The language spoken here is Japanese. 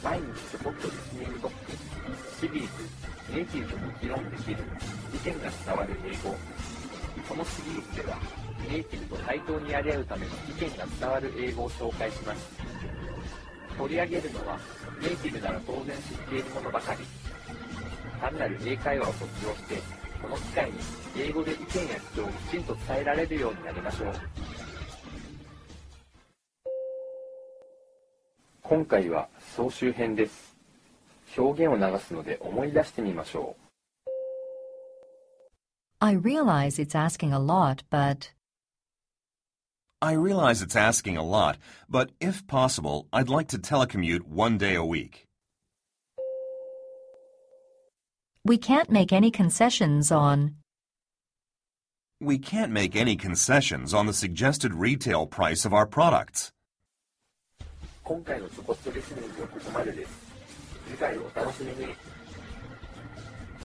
毎日ちょこっとリスニング特訓シリーズネイティブとも議論できる意見が伝わる英語。このシリーズではネイティブと対等にやり合うための意見が伝わる英語を紹介します。取り上げるのはネイティブなら当然知っているものばかり。単なる英会話を卒業してこの機会に英語で意見や主張をきちんと伝えられるようになりましょう。今回は総集編です。表現を流すので思い出してみましょう。 I realize it's asking a lot, but I realize it's asking a lot, but if possible, I'd like to telecommute 1 day a week. we can't make any concessions on We can't make any concessions on the suggested retail price of our products. 今回のちょこっとリスニングはここまでです。次回をお楽しみに。